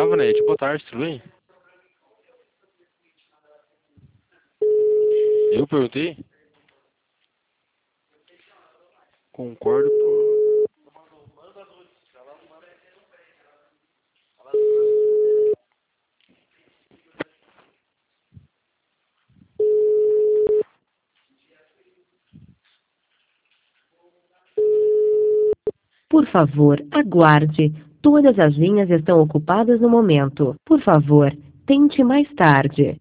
Olá, Vanete. Boa tarde, tudo bem? Eu perguntei? Concordo por... Por favor, aguarde. Todas as linhas estão ocupadas no momento. Por favor, tente mais tarde.